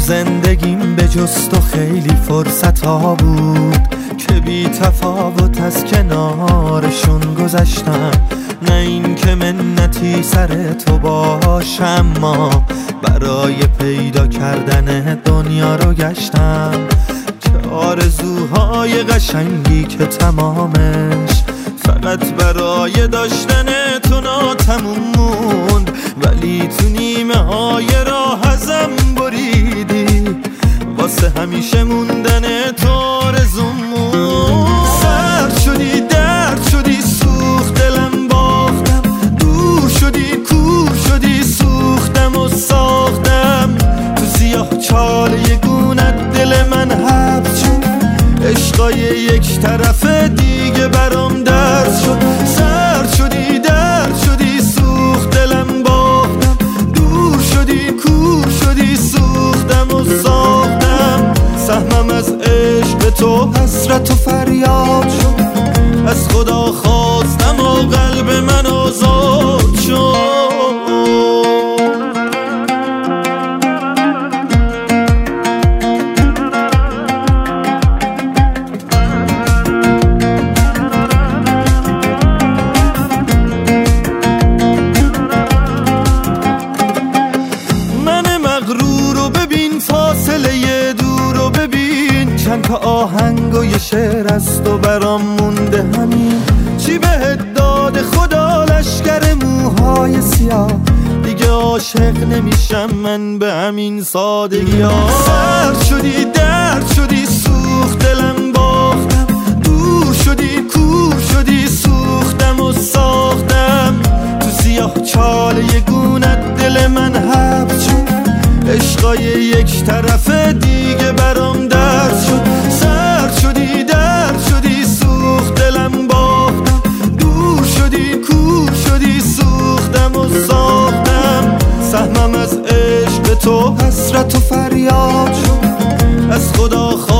زندگیم به جز تو خیلی فرصت ها بود که بی تفاوت از کنارشون گذشتم. نه این که منتی سر تو باشم، ما برای پیدا کردن دنیا رو گشتم. چه آرزوهای قشنگی که تمامش فقط برای داشتن تو ناتموم موند، ولی تو نیمه های راه ازم بریدی، واسه همیشه موندن تو آرزوم موند. سرد شدی، درد شدی، سوخت دلم باختم، دور شدی، کور شدی، سوختم و ساختم. تو سیاه چاله گونت دل من حبس شد، عشقای یک طرف دیگه برام درس شد. سرد شدی، درد شدی، سوخت دلم باختم، دور شدی، کور شدی، سوختم و ساختم. سهمم از عشق تو حسرت و فریاد شد، از خدا خواستم و قلب من آزاد شد. فاصله دور رو ببین، چند تا آهنگ و یه شعر از تو برام مونده همین. چی بهت داده خدا لشکر موهای سیاه، دیگه عاشق نمیشم من به همین سادگی ها. سرد شدی، درد شدی، سوخت دلم باختم، دور شدی، کور شدی، سوختم و ساختم. تو سیاه چاله گونت دل من حبس شد، عشقای یک طرف دیگه برام درس شد. سرد شدی، درد شدی، سوخت دلم باختم، دور شدی، کور شدی، سوختم و ساختم. سهمم از عشق تو حسرت و فریاد شد، از خدا